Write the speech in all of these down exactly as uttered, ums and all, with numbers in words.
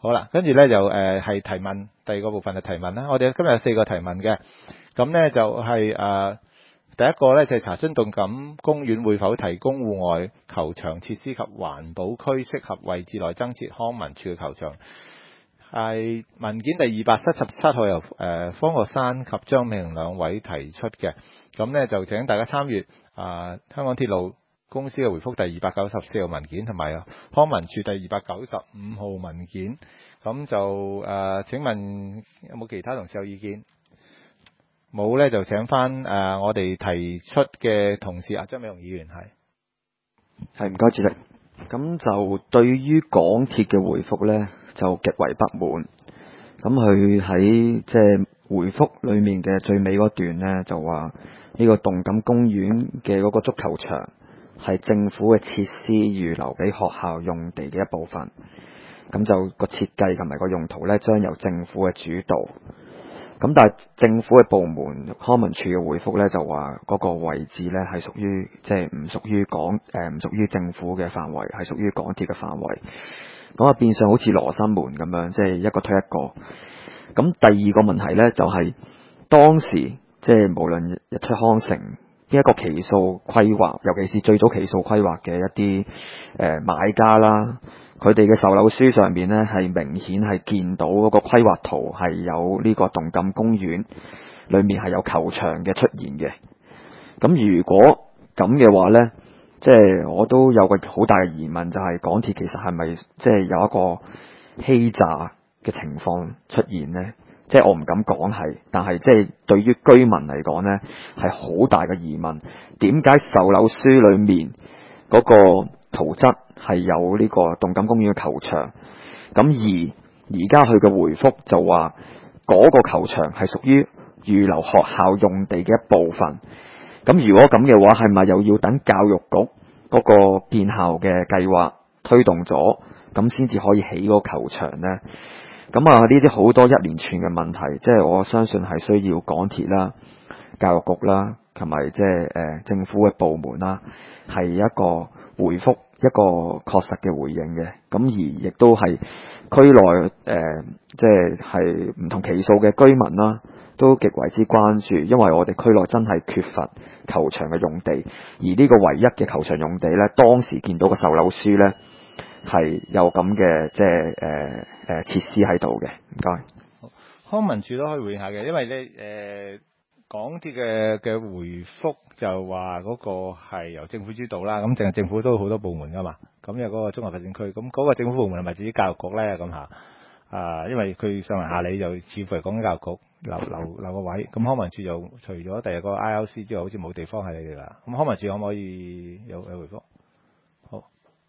好啦，跟住咧就誒係提問，第二個部分係提問啦。我哋今日有四個提問嘅，咁咧就係、是、誒、呃、第一個咧就係、是、查詢動感公園會否提供戶外球場設施及環保區適合位置內增設康文署嘅球場。係文件第二百七十七號由誒、呃、方國珊及張美玲兩位提出嘅，咁咧就請大家參閱啊、呃、香港鐵路公司嘅回覆第二百九十四號文件同埋康文署第二百九十五號文件，咁就誒、呃、請問有冇其他同事有意見？冇咧就請翻誒、呃、我哋提出嘅同事阿張美龍議員係係唔該主席。咁就對於港鐵嘅回覆呢，就極為不滿。咁佢喺即係回覆裡面嘅最尾嗰段呢，就話呢個動感公園嘅嗰個足球場係政府嘅設施預留俾學校用地嘅一部分。咁就個設計同埋個用途呢，將由政府嘅主導。咁但係政府嘅部門康文署嘅回覆咧，就話嗰個位置咧係屬於即係唔屬於港誒唔屬於政府嘅範圍，係屬於港鐵嘅範圍。咁啊變相好似羅生門咁樣，即係一個推一個。咁第二個問題咧就係當時即係無論日出康城邊一個期數規劃，尤其是最早期數規劃嘅一啲誒買家啦。佢哋嘅售樓書上面呢，係明顯係見到嗰個規劃圖係有呢個動感公園裏面係有球場嘅出現嘅。咁如果咁嘅話呢，即係我都有個好大嘅疑問，就係港鐵其實係咪即係有一個欺詐嘅情況出現呢？即係我唔敢講係，但係即係對於居民嚟講呢，係好大嘅疑問。點解售樓書裏面嗰個圖則係有呢個動感公園嘅球場，咁而而家佢嘅回覆就話嗰個球場係屬於預留學校用地嘅一部分。咁如果咁嘅話，係咪又要等教育局嗰個建校嘅計劃推動咗，咁先至可以起嗰個球場呢？咁啊，呢啲好多一連串嘅問題，即係我相信係需要港鐵啦、教育局啦，同埋即係誒政府嘅部門啦，係一個回覆一個確實嘅回應嘅。咁而亦都係區內誒即係係唔同期數嘅居民啦，都極為之關注，因為我哋區內真係缺乏球場嘅用地，而呢個唯一嘅球場用地咧，當時見到個售樓書咧係有咁嘅即係誒誒設施喺度嘅。唔該。 康文署都可以回應下嘅，因為咧誒、呃、港鐵嘅嘅回覆就話嗰個係由政府主導啦，咁淨係政府都有好多部門噶嘛，咁有嗰個綜合發展區，咁嗰個政府部門係咪至於教育局咧？咁嚇啊，因為佢上嚟下理就似乎係講緊教育局留留留個位，咁康文署就除咗第二個 I L C 之外，好似冇地方係你哋啦。咁康文署可唔可以有有回覆？好。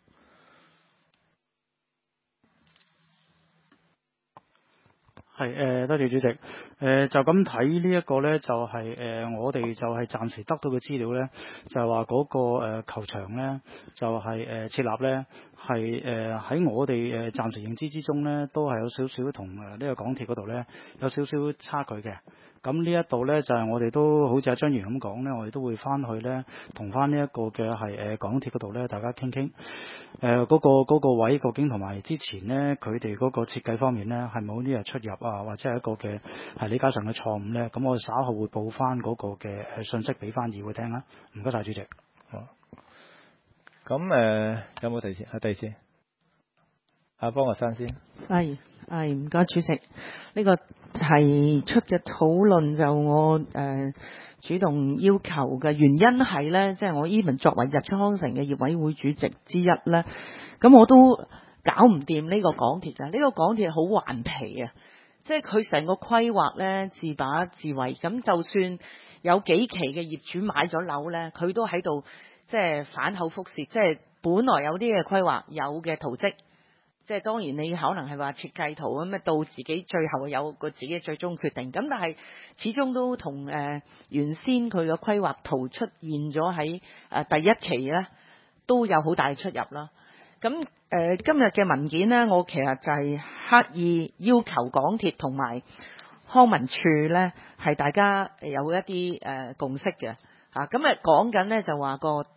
係誒、呃，多謝主席。誒、呃、就咁睇呢一個咧，就係、是、誒、呃、我哋就係暫時得到嘅資料咧，就係話嗰個、呃、球場咧，就係、是、誒、呃、設立咧，係誒喺我哋誒暫時認知之中咧，都係有少少同誒呢個港鐵嗰度咧有少少差距嘅。咁呢一度咧就係、是、我哋都好似阿張議員咁講咧，我哋都會翻去咧同翻呢一個嘅係誒港鐵嗰度咧，大家傾傾誒嗰個嗰、那個位究竟同埋之前咧佢哋嗰個設計方面咧係冇呢啲出入啊，或者係一個嘅係理解上嘅錯誤咧。咁我稍後會報翻嗰個嘅誒信息俾翻議會聽啦。唔該晒主席。 好。咁誒、呃、有冇第二次？啊，第二次。阿方國珊先。 係係唔該主席。呢、這個提出嘅討論就我誒、呃、主動要求嘅原因係咧，即、就、係、是、我 even 作為日出康城嘅業委會主席之一咧，咁我都搞唔掂呢個港鐵啊！呢、這個港鐵好頑皮啊！即係佢成個規劃咧自把自為，咁就算有幾期嘅業主買咗樓咧，佢都喺度即係反口覆舌，即係本來有啲嘅規劃有嘅圖則。即係當然你可能係話設計圖咁啊，到自己最後有個自己嘅最終決定。咁但係始終都同誒、呃、原先佢嘅規劃圖出現咗喺誒第一期咧，都有好大嘅出入啦。咁誒、呃、今日嘅文件呢，我其實就係刻意要求港鐵同埋康文署咧，係大家有一啲誒、呃、共識嘅嚇。咁啊講緊咧就話個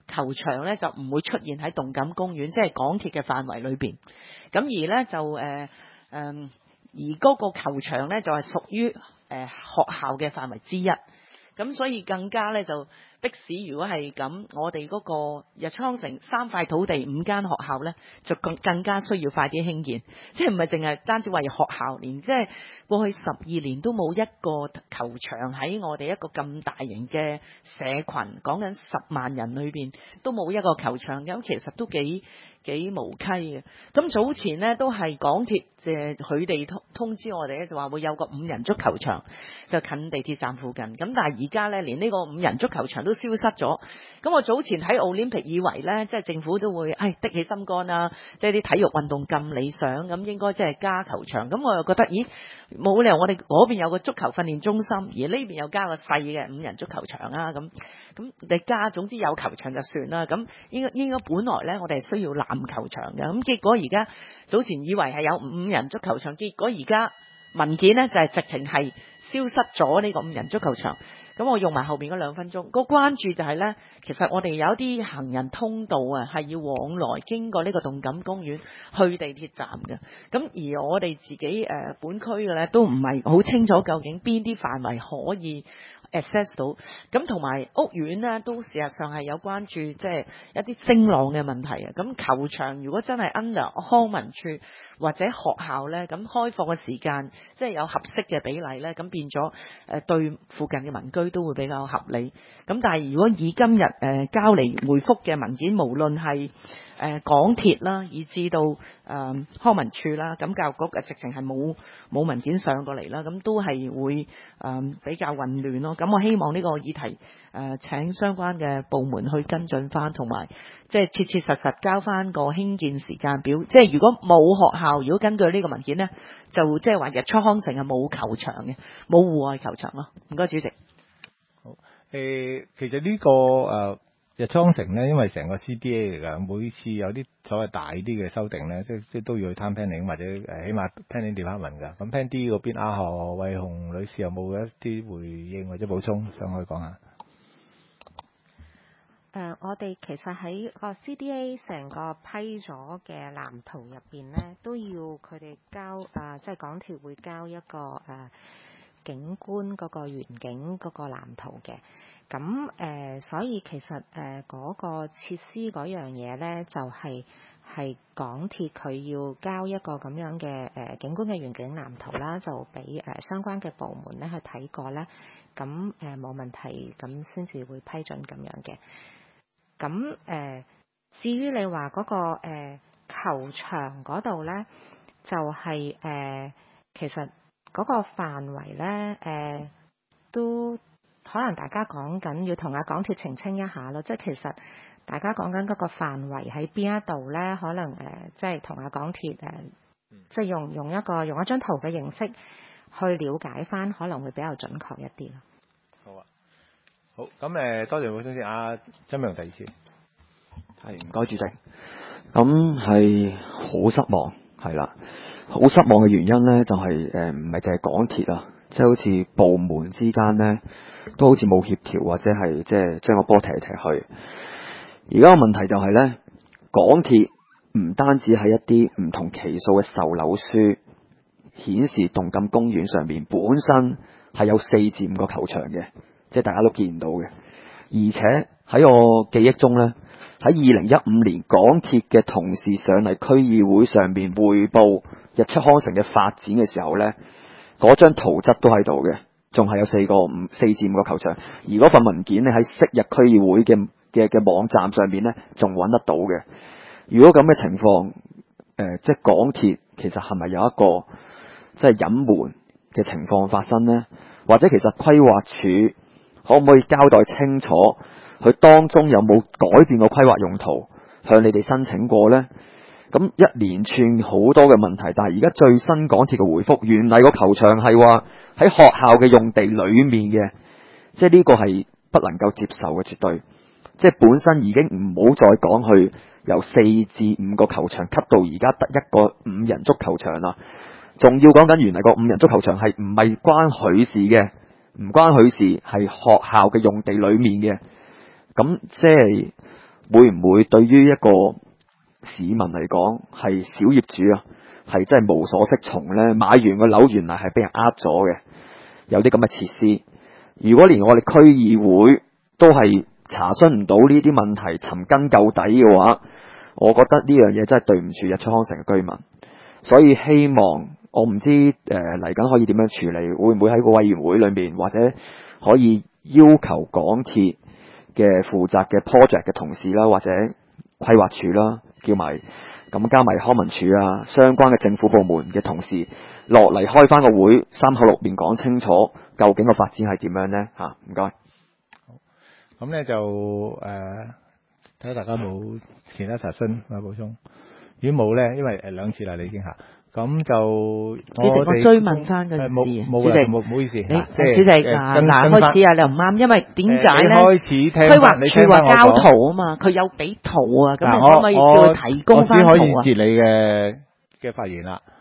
球場咧就唔會出現喺動感公園，即係港鐵嘅範圍裏邊。咁而咧就誒誒、呃呃，而嗰個球場咧就係屬於誒學校嘅範圍之一。咁所以更加咧就迫使，如果係咁，我哋嗰個日出康城三塊土地五間學校咧，就更更加需要快啲興建，即係唔係淨係單止為學校，連即係過去十二年都冇一個球場喺我哋一個咁大型嘅社群，講緊十萬人裏邊都冇一個球場，咁其實都幾幾無稽嘅。咁早前呢，都係港鐵誒佢哋通通知我哋咧，就話會有個五人足球場，就近地鐵站附近。咁但係而家咧，連呢個五人足球場都消失咗。咁我早前喺奧林匹克以為咧，即係政府都會誒的起心肝啦，即係啲體育運動咁理想，咁應該即係加球場。咁我又覺得，咦，冇理由我哋嗰邊有個足球訓練中心，而呢邊又加個細嘅五人足球場啊？咁咁你加，總之有球場就算啦。咁應該應該本來咧，我哋係需要籃球場嘅。咁結果而家早前以為係有五人足球場，結果而家文件咧就係直情係消失咗呢個五人足球場。咁我用埋後邊嗰兩分鐘，個關注就係呢，其實我哋有啲行人通道啊，係要往來經過呢個動感公園去地鐵站嘅。咁而我哋自己誒、呃、本區嘅呢，都唔係好清楚究竟邊啲範圍可以 access 到。咁同埋屋苑呢，都事實上係有關注，即係一啲聲浪嘅問題啊。咁球場如果真係 under 康文署或者學校呢，咁開放嘅時間即係有合適嘅比例呢，咁變咗誒對附近嘅民居都會比較合理。咁但係如果以今日誒、呃、交嚟回覆嘅文件，無論係誒港鐵啦，以至到誒、呃、康文署啦，咁教育局嘅直情係冇冇文件上過嚟啦，咁都係會誒、呃、比較混亂咯。咁我希望呢個議題誒、呃、請相關嘅部門去跟進翻，同埋即係切切實實交翻個興建時間表。即係如果冇學校，如果根據呢個文件呢，就即係話日出康城係冇球場嘅，冇戶外球場咯。唔該，主席。 好，誒、呃，其實呢、這個誒。呃日出康城咧，因為成個 C D A 嚟㗎，每次有啲所謂大啲嘅修訂咧，即即都要去 town planning 或者誒起碼 planning department㗎。咁 plan D 嗰邊阿何惠紅女士有冇一啲回應或者補充想可以講下？ 誒、呃，我哋其實喺個 C D A 成個批咗嘅藍圖入邊咧，都要佢哋交啊、呃，即係港鐵會交一個誒、呃、景觀嗰個園景嗰個藍圖嘅。咁誒、呃，所以其實誒嗰、呃那個設施嗰樣嘢咧，就係、是、係港鐵佢要交一個咁樣嘅誒、呃、景觀嘅園景藍圖啦，就俾誒、呃、相關嘅部門咧去睇過咧，咁誒冇問題，咁先至會批准咁樣嘅。咁誒、呃，至於你話嗰、那個、呃、球場嗰度咧，就係、是、誒、呃、其實嗰個範圍咧誒、呃、都。可能大家講緊要同阿港鐵澄清一下咯，即係其實大家講緊嗰個範圍喺邊一度咧，可能誒、呃、即係同阿港鐵誒，呃嗯、即係用用一個用一張圖嘅形式去了解翻，可能會比較準確一啲咯。 好啊，好，咁誒多謝會先生，阿曾美容第二次， 係唔該主席，咁係好失望，係啦，好失望嘅原因咧就係誒唔係淨係港鐵啊。即係好似部門之間咧，都好似冇協調，或者係即係將個波踢嚟踢去。而家個問題就係咧，港鐵唔單止係一啲唔同期數嘅售樓書顯示動感公園上面本身係有四至五個球場嘅，即係大家都見到嘅。而且喺我記憶中咧，喺二零一五年港鐵嘅同事上嚟區議會上面匯報日出康城嘅發展嘅時候咧，嗰張圖則都喺度嘅，仲係有四個五四至五個球場。而嗰份文件咧喺昔日區議會嘅嘅嘅網站上邊咧，仲揾得到嘅。如果咁嘅情況，誒、呃，即係港鐵其實係咪有一個即係隱瞞嘅情況發生呢？或者其實規劃署可唔可以交代清楚，佢當中有冇改變過規劃用途，向你哋申請過呢？咁一連串好多嘅問題，但係而家最新港鐵嘅回覆，原嚟個球場係話喺學校嘅用地裏面嘅，即係呢個係不能夠接受嘅，絕對。即係本身已經唔好再講去由四至五個球場 cut 到而家得一個五人足球場啦，仲要講緊原嚟個五人足球場係唔係關佢事嘅，唔關佢事係學校嘅用地裏面嘅，咁即係會唔會對於一個市民嚟講係小業主啊，係真係無所適從呢？買完個樓原來係俾人呃咗嘅，有啲咁嘅設施。如果連我哋區議會都係查詢唔到呢啲問題，尋根究底嘅話，我覺得呢樣嘢真係對唔住日出康城嘅居民。所以希望我唔知誒嚟緊可以點樣處理，會唔會喺個委員會裏面，或者可以要求港鐵嘅負責嘅 project 嘅同事啦，或者規劃處啦，叫埋咁加埋康文署啊，相關嘅政府部門嘅同事落嚟開翻個會，三口六面講清楚究竟個發展係點樣呢？嚇，唔該。 咁咧就誒睇下大家冇其他查詢或者補充。如果冇咧，因為誒兩次啦，你已經嚇。咁就主席，我追問翻個事啊， 冇冇主席， 冇唔好意思， 你即係主席嗱嗱開始啊，你又唔啱，因為點解咧？ 開始聽規劃署話交圖圖啊嘛，佢有俾圖啊，咁你可唔可以叫佢提供翻圖啊？ 我只可以截你嘅嘅發言啦。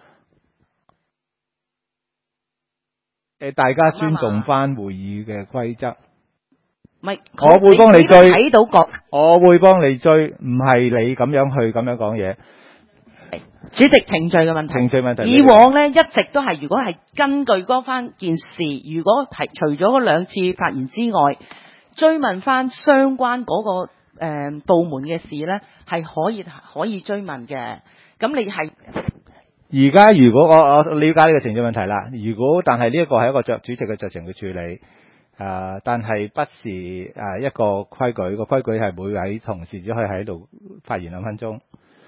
誒，大家尊重翻會議嘅規則。 唔係， 我會幫你追。 睇到個， 我會幫你追，唔係你咁樣去咁樣講嘢。 主席程序嘅問題， 程序問題。 以往咧一直都係，如果係根據嗰翻件事，如果提除咗嗰兩次發言之外，追問翻相關嗰、那個誒、呃、部門嘅事咧，係可以可以追問嘅。咁你係而家如果我我了解呢個程序問題啦，如果但係呢一個係一個主席嘅酌情嘅處理，呃、但係不是誒一個規矩，個規矩係每位同事只可以喺度發言兩分鐘。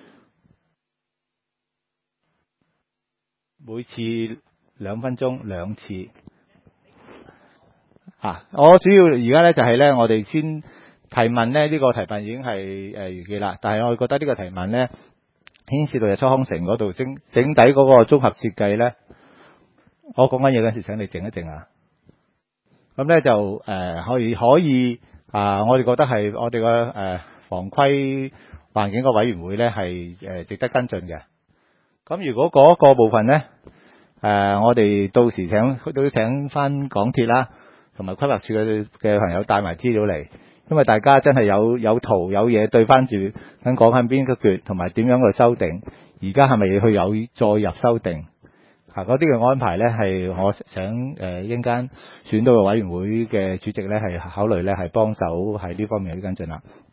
每次兩分鐘兩次啊！我主要而家咧就係咧，我哋先提問咧，呢、這個提問已經係誒完結啦。但係我覺得呢個提問咧，牽涉到日出康城嗰度整整體嗰個綜合設計咧，我講緊嘢嗰陣時，請你靜一靜啊！咁咧就誒、呃、可以可以啊！我哋覺得係我哋個誒房規環境個委員會咧係誒值得跟進嘅。咁如果嗰個部分呢，誒、呃，我哋到時請都請翻港鐵啦，同埋規劃署嘅嘅朋友帶埋資料嚟，因為大家真係有有圖有嘢對翻住，咁講緊邊個決，同埋點樣去修訂，而家係咪去有再入修訂？嚇、啊，嗰啲嘅安排呢，係我想誒一陣間選到個委員會嘅主席呢，係考慮呢，係幫手喺呢方面去跟進啦。